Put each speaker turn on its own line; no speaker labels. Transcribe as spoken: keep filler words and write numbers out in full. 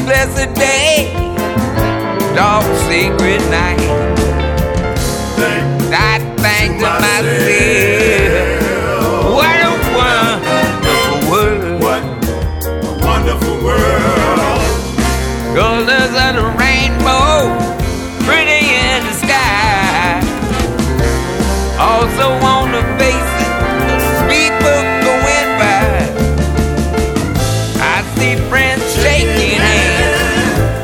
blessed day, dark sacred night. I think to myself, what a wonderful world.
What a wonderful world.
Colors and